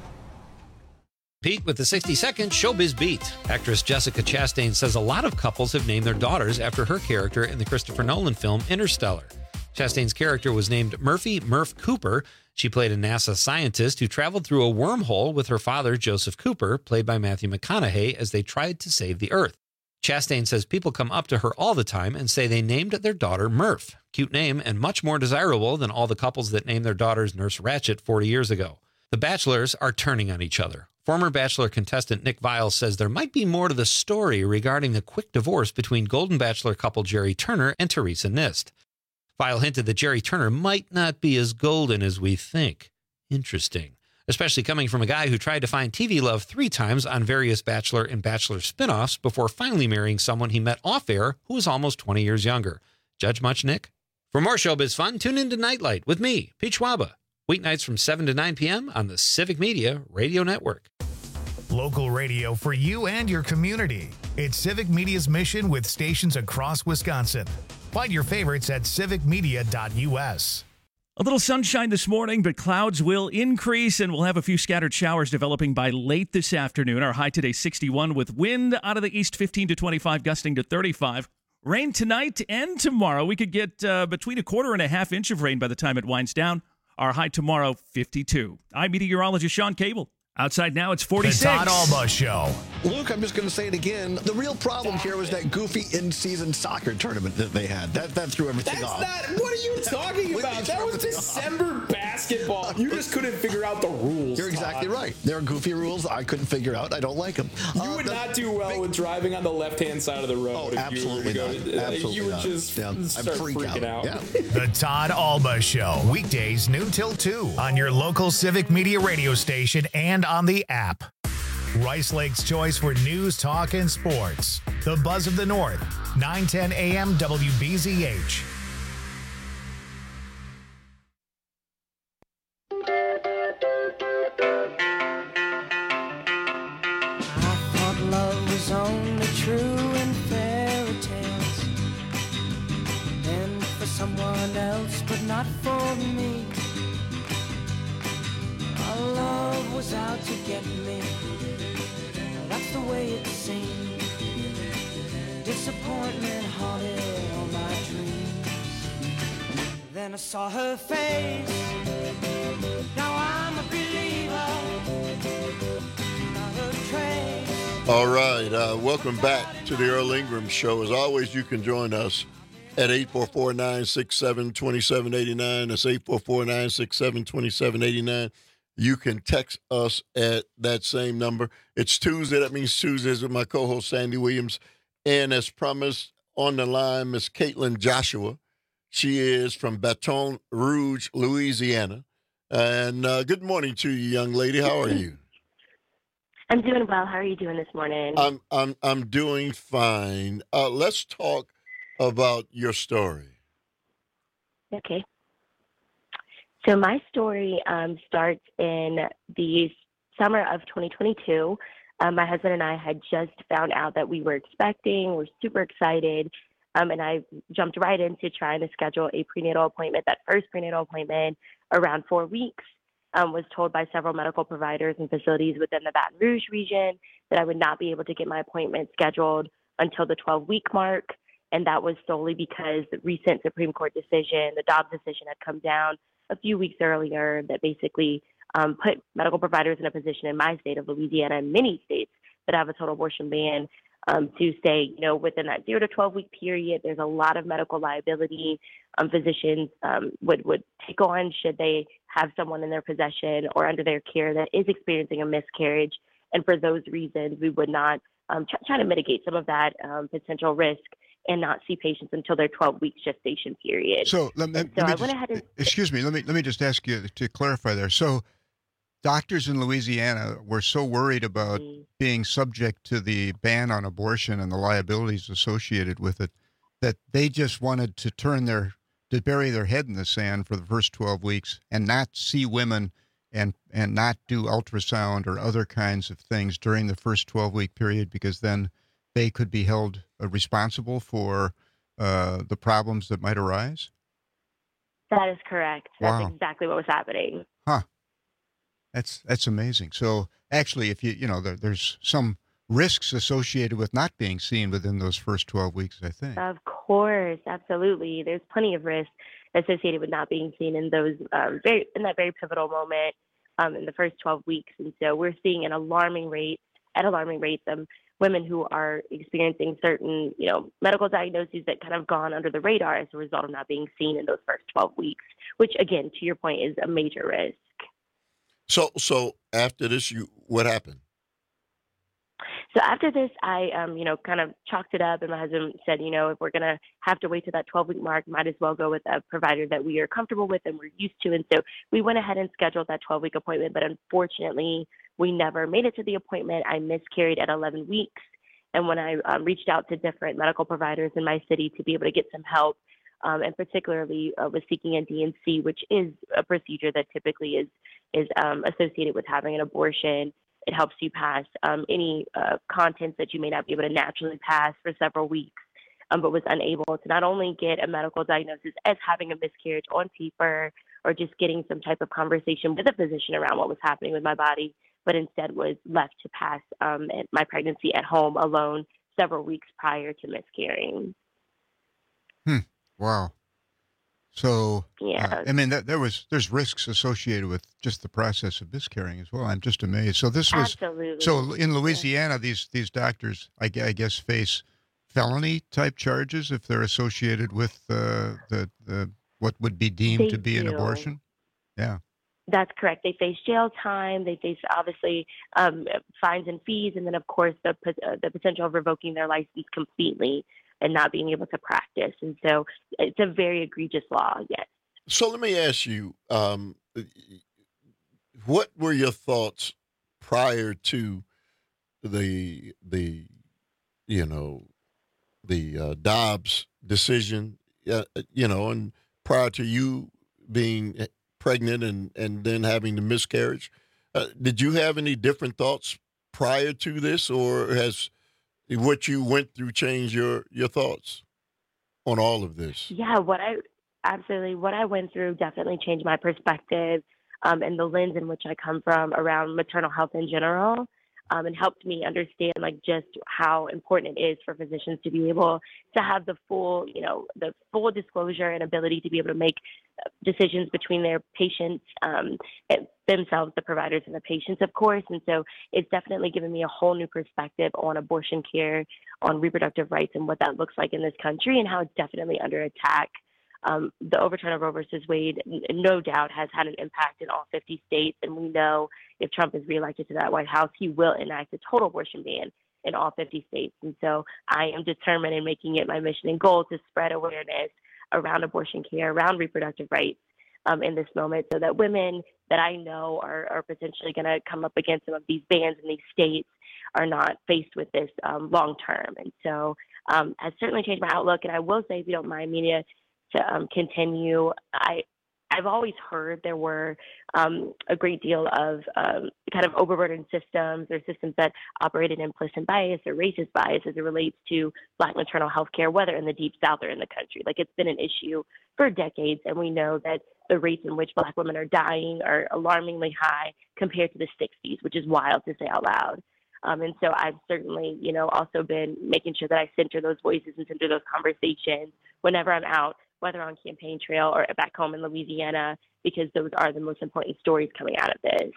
Pete with the sixty second Showbiz Beat. Actress Jessica Chastain says a lot of couples have named their daughters after her character in the Christopher Nolan film Interstellar. Chastain's character was named Murphy Murph Cooper. She played a NASA scientist who traveled through a wormhole with her father, Joseph Cooper, played by Matthew McConaughey, as they tried to save the Earth. Chastain says people come up to her all the time and say they named their daughter Murph. Cute name and much more desirable than all the couples that named their daughters Nurse Ratched forty years ago. The Bachelors are turning on each other. Former Bachelor contestant Nick Viles says there might be more to the story regarding the quick divorce between Golden Bachelor couple Jerry Turner and Teresa Nist. Viles hinted that Jerry Turner might not be as golden as we think. Interesting. Especially coming from a guy who tried to find T V love three times on various Bachelor and Bachelor spinoffs before finally marrying someone he met off-air who was almost twenty years younger. Judge much, Nick? For more showbiz fun, tune in to Nightlight with me, Pete Schwaba. Weeknights from seven to nine p.m. on the Civic Media Radio Network. Local radio for you and your community. It's Civic Media's mission with stations across Wisconsin. Find your favorites at civic media dot U S. A little sunshine this morning, but clouds will increase and we'll have a few scattered showers developing by late this afternoon. Our high today sixty-one with wind out of the east fifteen to twenty-five, gusting to thirty-five. Rain tonight and tomorrow. We could get uh, between a quarter and a half inch of rain by the time it winds down. Our high tomorrow, fifty-two. I'm meteorologist Sean Cable. Outside now, it's forty-six. The Todd Alba Show. Luke, I'm just going to say it again. The real problem here was that goofy in-season soccer tournament that they had. That that threw everything That's off. Not, what are you talking about? That was December off. basketball. You just couldn't figure out the rules. You're exactly Todd. right. There are goofy rules I couldn't figure out. I don't like them. You uh, would the, not do well big, with driving on the left-hand side of the road. Oh, if absolutely you were not. to, Absolutely You would not. just yeah, start freak freaking out. out. Yeah. The Todd Alba Show. Weekdays noon till two on your local Civic Media radio station and on the app. Rice Lake's choice for news, talk, and sports. The Buzz of the North, nine ten a.m. W B Z H. I thought love was only true in fairy tales. get me. That's the way it seemed. Disappointment haunted all my dreams. Then I saw her face. Now I'm a believer. Not a trace. All right, uh, welcome back to the Earl Ingram Show. As always, you can join us at eight four four, nine six seven, two seven eight nine. That's eight four four, nine six seven, two seven eight nine. You can text us at that same number. It's Tuesday. That means Tuesdays with my co-host, Sandy Williams. And as promised, on the line, Miss Caitlin Joshua. She is from Baton Rouge, Louisiana. And uh, good morning to you, young lady. How are you? I'm doing well. How are you doing this morning? I'm I'm I'm doing fine. Uh, let's talk about your story. Okay. So my story um, starts in the summer of twenty twenty-two. Um, my husband and I had just found out that we were expecting. We're super excited. Um, and I jumped right into trying to schedule a prenatal appointment. That first prenatal appointment, around four weeks, um, was told by several medical providers and facilities within the Baton Rouge region that I would not be able to get my appointment scheduled until the twelve-week mark. And that was solely because the recent Supreme Court decision, the Dobbs decision, had come down a few weeks earlier that basically um, put medical providers in a position in my state of Louisiana and many states that have a total abortion ban um, to say, you know, within that zero to twelve week period, there's a lot of medical liability um, physicians um, would, would take on should they have someone in their possession or under their care that is experiencing a miscarriage. And for those reasons, we would not um, try, try to mitigate some of that um, potential risk and not see patients until their twelve-week gestation period. So, let, let, so let me I just, went ahead and excuse me. Let me let me just ask you to clarify there. So, doctors in Louisiana were so worried about mm-hmm. being subject to the ban on abortion and the liabilities associated with it that they just wanted to turn their to bury their head in the sand for the first twelve weeks and not see women and and not do ultrasound or other kinds of things during the first twelve-week period, because then they could be held uh, responsible for uh, the problems that might arise? That is correct. That's wow. exactly what was happening. Huh. That's that's amazing. So actually, if you, you know, there, there's some risks associated with not being seen within those first twelve weeks, I think. Of course, absolutely. There's plenty of risks associated with not being seen in those um, very in that very pivotal moment um, in the first twelve weeks. And so we're seeing an alarming rate, at alarming rates, um, women who are experiencing certain, you know, medical diagnoses that kind of gone under the radar as a result of not being seen in those first twelve weeks, which, again, to your point, is a major risk. So, so after this, you what happened? So after this, I, um, you know, kind of chalked it up, and my husband said, you know, if we're going to have to wait to that twelve-week mark, might as well go with a provider that we are comfortable with and we're used to. And so we went ahead and scheduled that twelve-week appointment, but unfortunately, we never made it to the appointment. I miscarried at eleven weeks. And when I um, reached out to different medical providers in my city to be able to get some help, um, and particularly uh, was seeking a D and C, which is a procedure that typically is, is um, associated with having an abortion. It helps you pass um, any uh, contents that you may not be able to naturally pass for several weeks, um, but was unable to not only get a medical diagnosis as having a miscarriage on paper or just getting some type of conversation with a physician around what was happening with my body, but instead was left to pass um, my pregnancy at home alone several weeks prior to miscarrying. Hmm. Wow. So, yeah, uh, I mean, that, there was there's risks associated with just the process of miscarrying as well. I'm just amazed. So this was Absolutely. So in Louisiana, yeah. these these doctors, I, I guess, face felony type charges if they're associated with uh, the the what would be deemed they to be do. an abortion. Yeah. That's correct. They face jail time. They face, obviously, um, fines and fees, and then, of course, the uh, the potential of revoking their license completely and not being able to practice. And so it's a very egregious law, yes. So let me ask you, um, what were your thoughts prior to the, the you know, the uh, Dobbs decision, uh, you know, and prior to you being pregnant and, and then having the miscarriage? Uh, did you have any different thoughts prior to this, or has what you went through changed your, your thoughts on all of this? Yeah, what I absolutely what I went through definitely changed my perspective. um, and the lens in which I come from around maternal health in general, um, and helped me understand like just how important it is for physicians to be able to have the full, you know, the full disclosure and ability to be able to make decisions between their patients, um, and themselves, the providers and the patients, of course. And so it's definitely given me a whole new perspective on abortion care, on reproductive rights, and what that looks like in this country, and how it's definitely under attack. Um, the overturn of Roe versus Wade, no doubt, has had an impact in all fifty states, and we know if Trump is reelected to that White House, he will enact a total abortion ban in all fifty states. And so I am determined in making it my mission and goal to spread awareness around abortion care, around reproductive rights um, in this moment, so that women that I know are, are potentially going to come up against some of these bans in these states are not faced with this um, long term. And so um, has certainly changed my outlook. And I will say, if you don't mind me to, to um, continue, I, I've always heard there were um, a great deal of um, kind of overburdened systems or systems that operated implicit bias or racist bias as it relates to Black maternal health care, whether in the Deep South or in the country. Like, it's been an issue for decades, and we know that the rates in which Black women are dying are alarmingly high compared to the sixties, which is wild to say out loud. Um, and so I've certainly, you know, also been making sure that I center those voices and center those conversations whenever I'm out, whether on campaign trail or back home in Louisiana, because those are the most important stories coming out of this.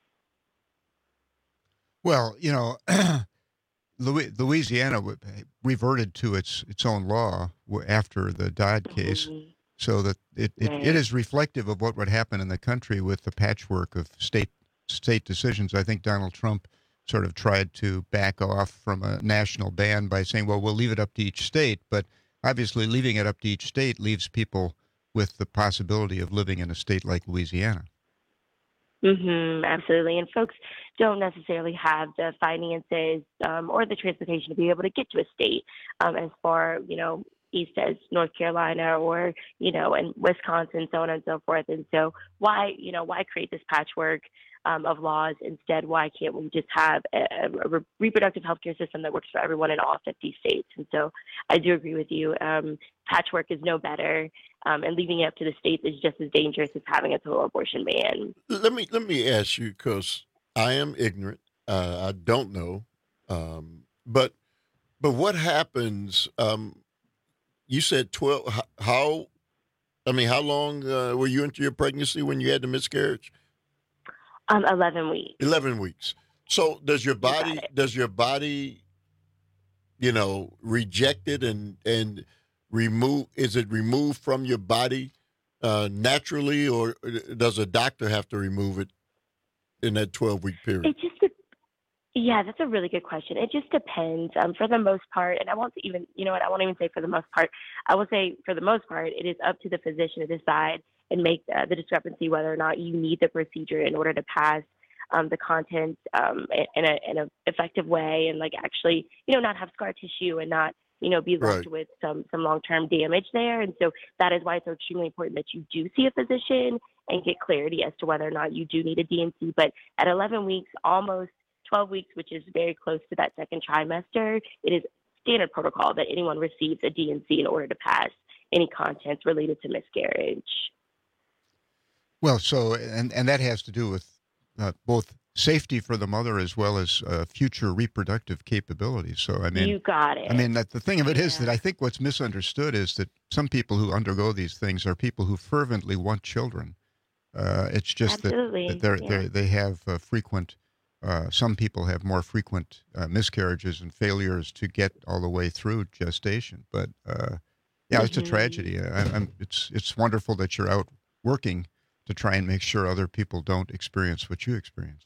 Well, you know, Louisiana reverted to its its own law after the Dodd case, mm-hmm. so that it, it, right. it is reflective of what would happen in the country with the patchwork of state state decisions. I think Donald Trump sort of tried to back off from a national ban by saying, well, we'll leave it up to each state, but obviously leaving it up to each state leaves people with the possibility of living in a state like Louisiana. Mm-hmm, absolutely. And folks don't necessarily have the finances um, or the transportation to be able to get to a state um, as far, you know, east as North Carolina or, you know, and Wisconsin, so on and so forth. And so why, you know, why create this patchwork um, of laws? Instead, why can't we just have a, a reproductive healthcare system that works for everyone in all fifty states? And so I do agree with you. Um, patchwork is no better, um, and leaving it up to the states is just as dangerous as having a total abortion ban. Let me let me ask you, because I am ignorant. Uh, I don't know, um, but but what happens? Um, you said twelve. How? I mean, how long uh, were you into your pregnancy when you had the miscarriage? Um, eleven weeks. Eleven weeks. So does your body? Does your body, you know, reject it and and remove? Is it removed from your body uh, naturally, or does a doctor have to remove it in that twelve week period? It just. Yeah, that's a really good question. It just depends. Um, for the most part, and I won't even, you know what, I won't even say for the most part. I will say for the most part, it is up to the physician to decide and make uh, the discrepancy whether or not you need the procedure in order to pass um, the content um, in a in an effective way, and like actually, you know, not have scar tissue and not, you know, be left Right. with some some long term damage there. And so that is why it's so extremely important that you do see a physician and get clarity as to whether or not you do need a D and C. But at eleven weeks, almost twelve weeks, which is very close to that second trimester, it is standard protocol that anyone receives a D and C in order to pass any contents related to miscarriage. Well, so, and, and that has to do with uh, both safety for the mother as well as uh, future reproductive capabilities. So, I mean, You got it. I mean, that the thing of it is that I think what's misunderstood is that some people who undergo these things are people who fervently want children. Uh, it's just that, Absolutely, that they're, yeah. they're, they have uh, frequent, uh, some people have more frequent uh, miscarriages and failures to get all the way through gestation. But uh, yeah, it's a Mhm. tragedy. I, I'm, it's it's wonderful that you're out working to try and make sure other people don't experience what you experienced.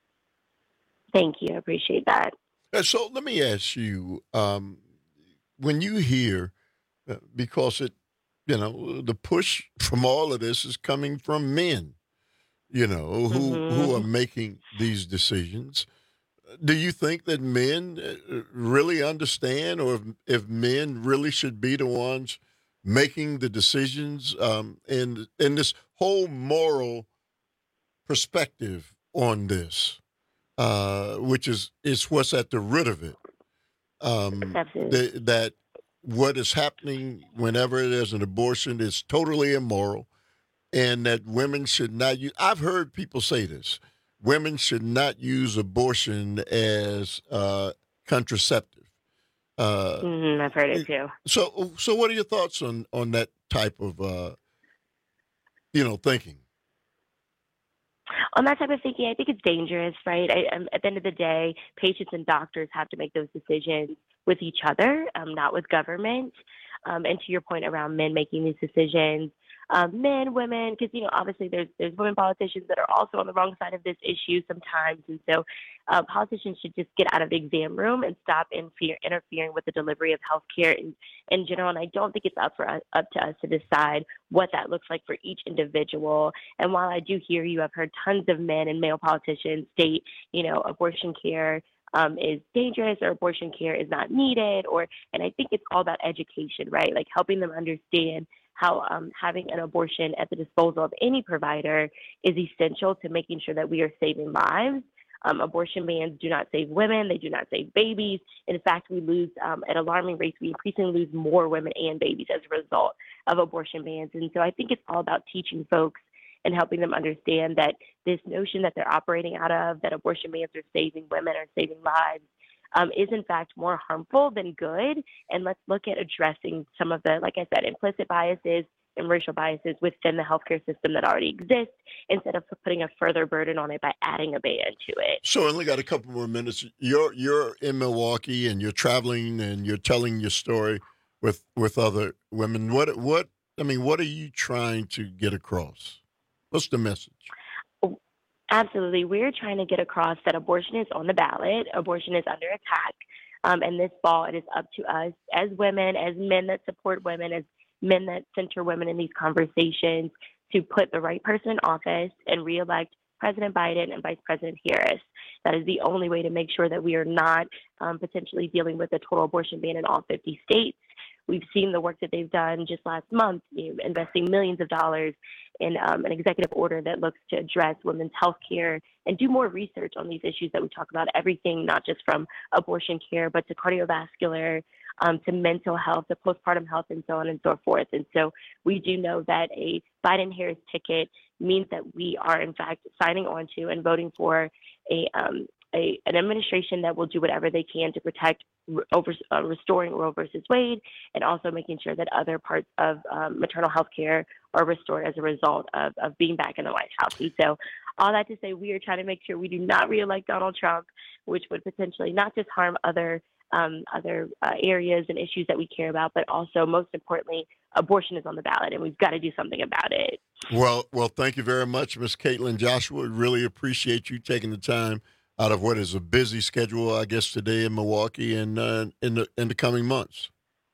Thank you. I appreciate that. Uh, So let me ask you, um, when you hear, uh, because it, you know, the push from all of this is coming from men, you know, who who are making these decisions. Do you think that men uh, really understand, or if, if men really should be the ones making the decisions, um, and and this whole moral perspective on this, uh, which is is what's at the root of it. Um, Absolutely. th- that what is happening whenever there's an abortion is totally immoral. and that women should not use. I've heard people say this: women should not use abortion as uh, contraceptive. Uh, Mm, I've heard it too. So, so what are your thoughts on on that type of uh, you know thinking? On that type of thinking, I think it's dangerous, right? I, um, at the end of the day, patients and doctors have to make those decisions with each other, um, not with government. Um, and to your point around men making these decisions, um, men, women, because, you know, obviously there's there's women politicians that are also on the wrong side of this issue sometimes. And so uh, politicians should just get out of the exam room and stop interfere, interfering with the delivery of health care in, in general. And I don't think it's up for us, up to us to decide what that looks like for each individual. And while I do hear you, I've heard tons of men and male politicians state, you know, abortion care Um, is dangerous or abortion care is not needed, or and I think it's all about education, right? Like helping them understand how um, having an abortion at the disposal of any provider is essential to making sure that we are saving lives. Um, abortion bans do not save women. They do not save babies. In fact, we lose um, at alarming rates. We increasingly lose more women and babies as a result of abortion bans. And so I think it's all about teaching folks and helping them understand that this notion that they're operating out of, that abortion bans are saving women or saving lives, um, is in fact more harmful than good. And let's look at addressing some of the, like I said, implicit biases and racial biases within the healthcare system that already exists, instead of putting a further burden on it by adding a ban to it. So I only got a couple more minutes. You're you're in Milwaukee and you're traveling and you're telling your story with with other women. What what I mean, what are you trying to get across? What's the message? Absolutely. We're trying to get across that abortion is on the ballot. Abortion is under attack. Um, and this fall, it is up to us as women, as men that support women, as men that center women in these conversations, to put the right person in office and reelect President Biden and Vice President Harris. That is the only way to make sure that we are not um, potentially dealing with a total abortion ban in all fifty states. We've seen the work that they've done just last month, you know, investing millions of dollars in um, an executive order that looks to address women's health care and do more research on these issues that we talk about, everything not just from abortion care, but to cardiovascular, um, to mental health, to postpartum health, and so on and so forth. And so we do know that a Biden-Harris ticket means that we are, in fact, signing on to and voting for a, um, a an administration that will do whatever they can to protect over uh, restoring Roe versus Wade, and also making sure that other parts of um, maternal health care are restored as a result of, of being back in the White House. And so all that to say, we are trying to make sure we do not reelect Donald Trump, which would potentially not just harm other um, other uh, areas and issues that we care about, but also, most importantly, abortion is on the ballot, and we've got to do something about it. Well, well, thank you very much, Miz Caitlin Joshua. Really appreciate you taking the time out of what is a busy schedule, I guess, today in Milwaukee and uh, in the in the coming months.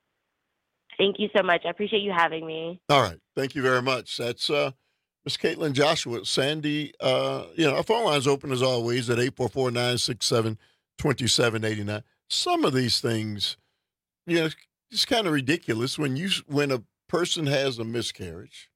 Thank you so much. I appreciate you having me. All right. Thank you very much. That's uh, Miz Caitlin Joshua. Sandy, uh, you know, our phone line's open as always at eight four four, nine six seven, two seven eight nine. Some of these things, you know, it's kind of ridiculous when you when a person has a miscarriage,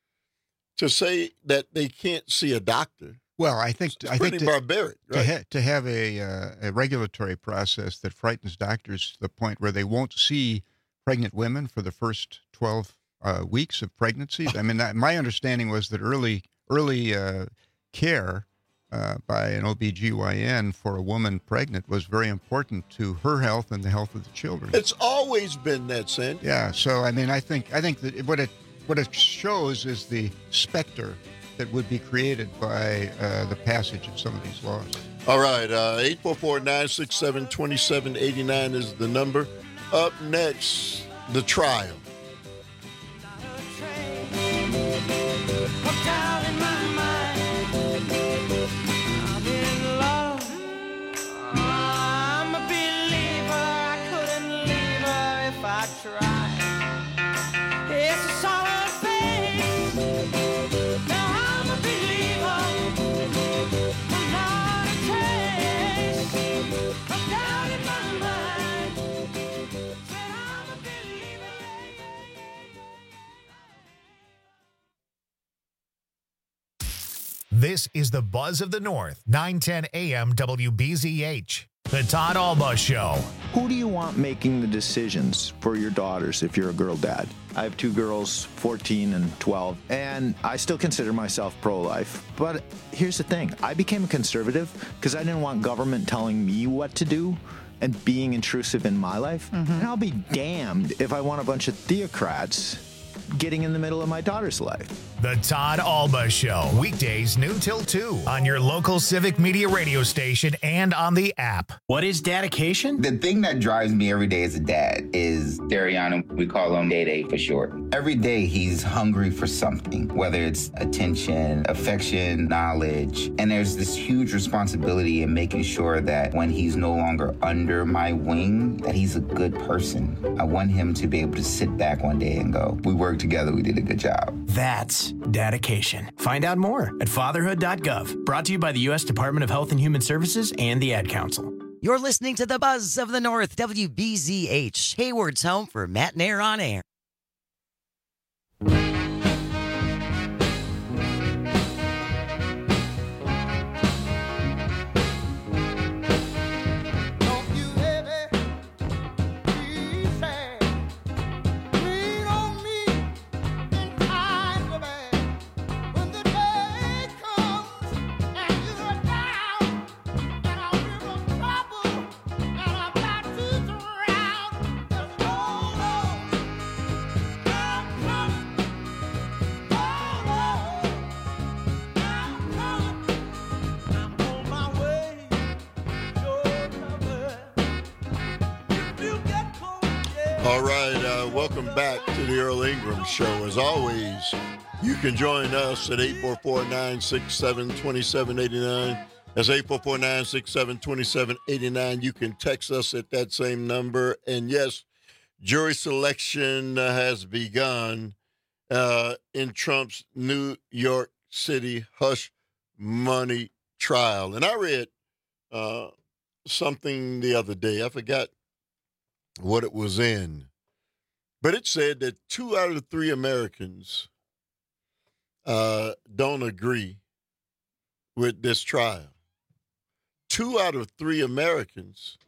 to say that they can't see a doctor. Well, I think it's I pretty think to, barbaric, right? to, ha- to have a uh, a regulatory process that frightens doctors to the point where they won't see pregnant women for the first twelve uh, weeks of pregnancy. I mean, that, my understanding was that early early uh, care uh, by an O B G Y N for a woman pregnant was very important to her health and the health of the children. It's always been that, Sandy. Yeah. So I mean, I think I think that what it what it shows is the specter that would be created by uh, the passage of some of these laws. All right, uh, eight four four, nine six seven, two seven eight nine is the number. Up next, the trial. This is the Buzz of the North, nine ten A M W B Z H. The Todd Alba Show. Who do you want making the decisions for your daughters if you're a girl dad? I have two girls, fourteen and twelve, and I still consider myself pro-life. But here's the thing. I became a conservative because I didn't want government telling me what to do and being intrusive in my life. Mm-hmm. And I'll be damned if I want a bunch of theocrats getting in the middle of my daughter's life. The Todd Alba Show. Weekdays noon till two on your local Civic Media radio station and on the app. What is dedication? The thing that drives me every day as a dad is Dariana. We call him Day Day for short. Every day he's hungry for something, whether it's attention, affection, knowledge. And there's this huge responsibility in making sure that when he's no longer under my wing, that he's a good person. I want him to be able to sit back one day and go, we worked together, we did a good job. That's dedication. Find out more at fatherhood dot gov. Brought to you by the U S Department of Health and Human Services and the Ad Council. You're listening to the Buzz of the North, W B Z H, Hayward's home for Matt Nair on Air. All right, uh, welcome back to the Earl Ingram Show. As always, you can join us at eight four four, nine six seven, two seven eight nine. That's eight four four, nine six seven, two seven eight nine. You can text us at that same number. And yes, jury selection uh, has begun uh, in Trump's New York City hush money trial. And I read uh, something the other day. I forgot what it was in, but it said that two out of three Americans uh, don't agree with this trial. Two out of three Americans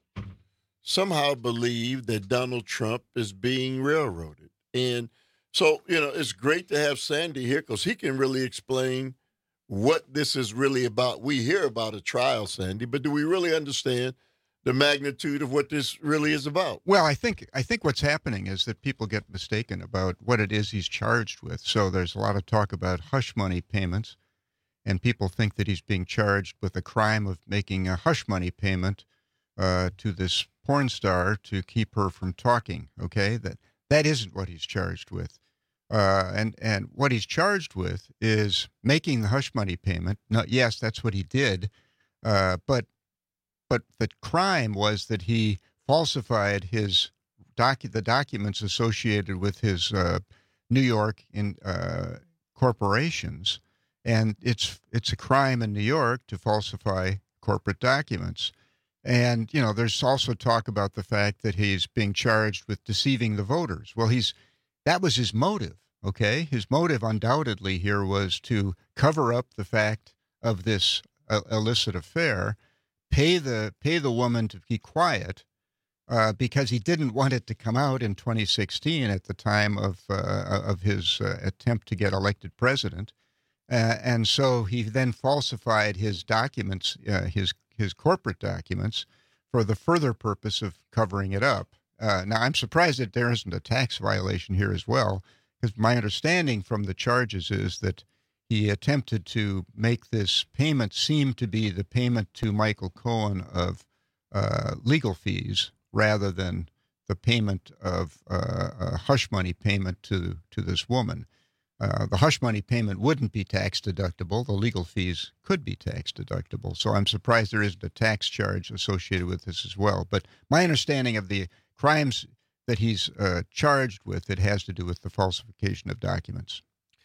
somehow believe that Donald Trump is being railroaded. And so, you know, it's great to have Sandy here because he can really explain what this is really about. We hear about a trial, Sandy, but do we really understand the magnitude of what this really is about? Well, I think I think what's happening is that people get mistaken about what it is he's charged with. So there's a lot of talk about hush money payments, and people think that he's being charged with the crime of making a hush money payment uh, to this porn star to keep her from talking. Okay, that that isn't what he's charged with, uh, and and what he's charged with is making the hush money payment. No, yes, that's what he did, uh, but. But the crime was that he falsified his docu- the documents associated with his uh, New York in, uh, corporations, and it's it's a crime in New York to falsify corporate documents. And you know, there's also talk about the fact that he's being charged with deceiving the voters. Well, he's that was his motive. Okay, his motive undoubtedly here was to cover up the fact of this uh, illicit affair. Pay the pay the woman to be quiet uh, because he didn't want it to come out in twenty sixteen at the time of uh, of his uh, attempt to get elected president, uh, and so he then falsified his documents, uh, his his corporate documents, for the further purpose of covering it up. Uh, now, I'm surprised that there isn't a tax violation here as well, because my understanding from the charges is that he attempted to make this payment seem to be the payment to Michael Cohen of uh, legal fees rather than the payment of uh, a hush money payment to, to this woman. Uh, the hush money payment wouldn't be tax deductible. The legal fees could be tax deductible. So I'm surprised there isn't a tax charge associated with this as well. But my understanding of the crimes that he's uh, charged with, it has to do with the falsification of documents.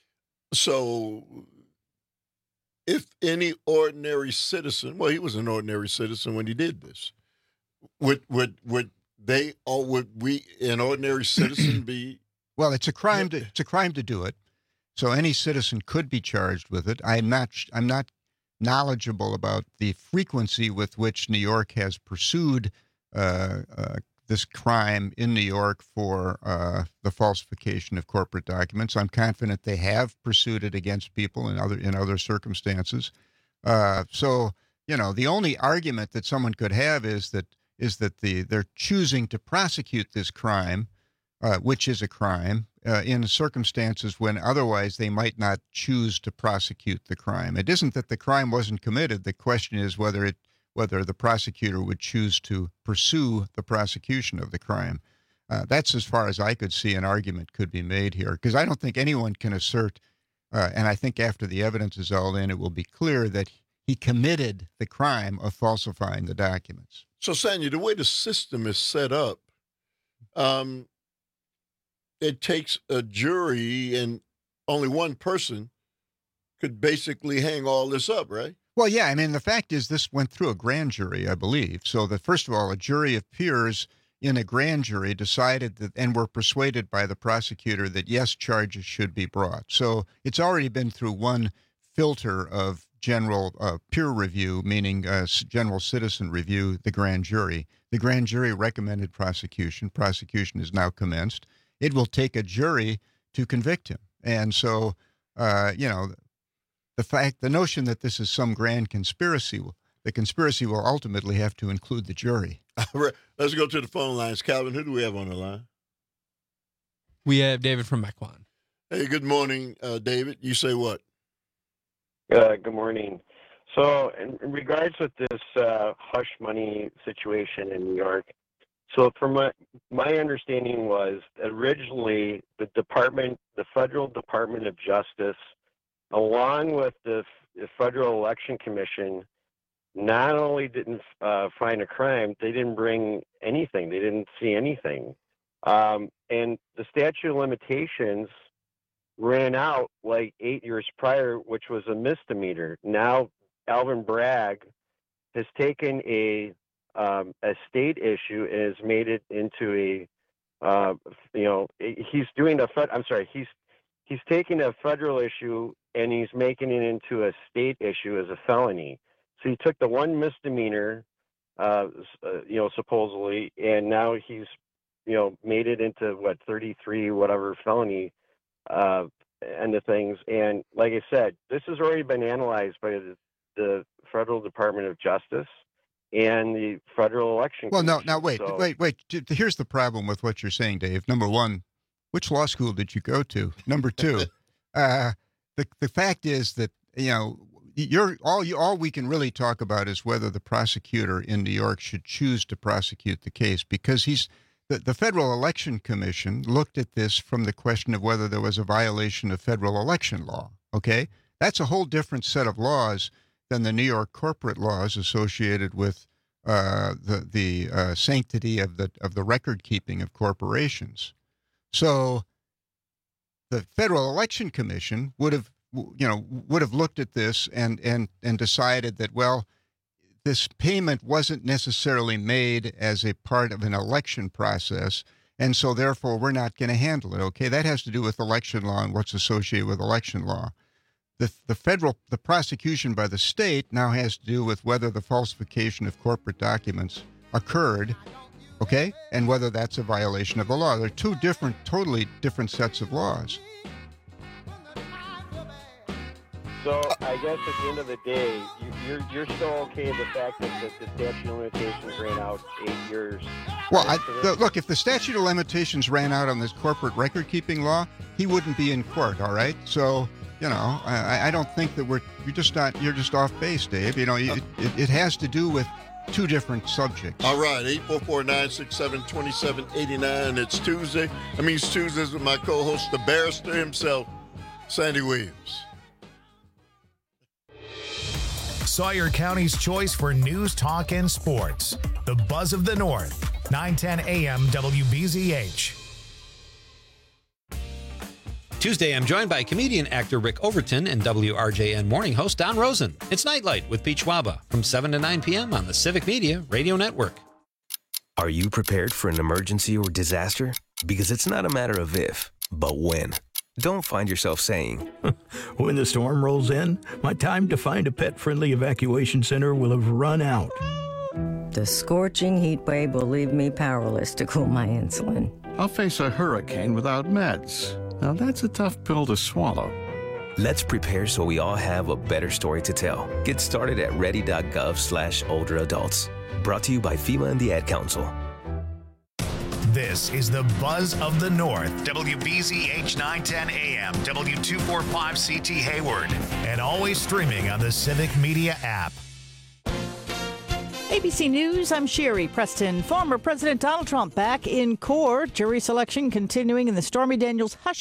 So if any ordinary citizen, well, he was an ordinary citizen when he did this, would would would they or would we, an ordinary citizen, be? Well, it's a crime to it's a crime to do it. So any citizen could be charged with it. I'm not I'm not knowledgeable about the frequency with which New York has pursued uh, uh, this crime in New York for uh, the falsification of corporate documents. I'm confident they have pursued it against people in other in other circumstances. Uh, so, you know, the only argument that someone could have is that is that the they're choosing to prosecute this crime, uh, which is a crime, uh, in circumstances when otherwise they might not choose to prosecute the crime. It isn't that the crime wasn't committed. The question is whether it whether the prosecutor would choose to pursue the prosecution of the crime. Uh, that's as far as I could see an argument could be made here, because I don't think anyone can assert, uh, and I think after the evidence is all in, it will be clear that he committed the crime of falsifying the documents. So, Sandy, the way the system is set up, um, it takes a jury and only one person could basically hang all this up, right? Well, yeah. I mean, the fact is this went through a grand jury, I believe. So that, first of all, a jury of peers in a grand jury decided that and were persuaded by the prosecutor that, yes, charges should be brought. So it's already been through one filter of general uh, peer review, meaning uh, general citizen review, the grand jury. The grand jury recommended prosecution. Prosecution is now commenced. It will take a jury to convict him. And so, uh, you know, the fact, the notion that this is some grand conspiracy, the conspiracy will ultimately have to include the jury. All right. Let's go to the phone lines. Calvin, who do we have on the line? We have David from Mequon. Hey, good morning, uh, David. You say what? Uh, good morning. So in, in regards with this uh, hush money situation in New York, so from my, my understanding was originally the department, the Federal Department of Justice, along with the, the Federal Election Commission, not only didn't uh, find a crime, they didn't bring anything. They didn't see anything. Um, and the statute of limitations ran out like eight years prior, which was a misdemeanor. Now, Alvin Bragg has taken a um, a state issue and has made it into a, uh, you know, he's doing a, fed, I'm sorry, he's he's taking a federal issue and he's making it into a state issue as a felony. So he took the one misdemeanor, uh, uh, you know, supposedly, and now he's, you know, made it into what, thirty-three, whatever felony uh, end of things. And like I said, this has already been analyzed by the, the Federal Department of Justice and the Federal Election Well, Commission. no, now wait, So- wait, wait. Here's the problem with what you're saying, Dave. Number one, which law school did you go to? Number two, uh, the the fact is that, you know, you're all you all we can really talk about is whether the prosecutor in New York should choose to prosecute the case, because he's the, the Federal Election Commission looked at this from the question of whether there was a violation of federal election law. Okay, that's a whole different set of laws than the New York corporate laws associated with uh, the the uh, sanctity of the of the record keeping of corporations. So the Federal Election Commission would have, you know, would have looked at this and and and decided that, well, this payment wasn't necessarily made as a part of an election process, and so therefore we're not going to handle it. Okay, that has to do with election law and what's associated with election law. The the federal the prosecution by the state now has to do with whether the falsification of corporate documents occurred, okay, and whether that's a violation of the law. They're two different, totally different sets of laws. So I guess at the end of the day, you, you're you're still okay with the fact that the, the statute of limitations ran out eight years. Well, I, the, look, if the statute of limitations ran out on this corporate record-keeping law, he wouldn't be in court, all right? So, you know, I, I don't think that we're, you're just not, you're just off base, Dave. You know, it, it, it has to do with two different subjects. All right, eight four four, nine six seven, two seven eight nine. It's Tuesday. That means Tuesdays with my co-host, the barrister himself, Sandy Williams. Sawyer County's choice for news, talk, and sports. The Buzz of the North, nine ten A M W B Z H. Tuesday, I'm joined by comedian actor Rick Overton and W R J N morning host Don Rosen. It's Nightlight with Pete Schwaba from seven to nine p.m. on the Civic Media Radio Network. Are you prepared for an emergency or disaster? Because it's not a matter of if, but when. Don't find yourself saying, when the storm rolls in, my time to find a pet-friendly evacuation center will have run out. The scorching heat wave will leave me powerless to cool my insulin. I'll face a hurricane without meds. Now that's a tough pill to swallow. let's prepare so we all have a better story to tell. Get started at ready.gov slash older adults. Brought to you by FEMA and the Ad Council. This is the Buzz of the North, W B Z H nine ten A M, W two forty-five C T Hayward, and always streaming on the Civic Media app. A B C News, I'm Sherry Preston. Former President Donald Trump back in court. Jury selection continuing in the Stormy Daniels hush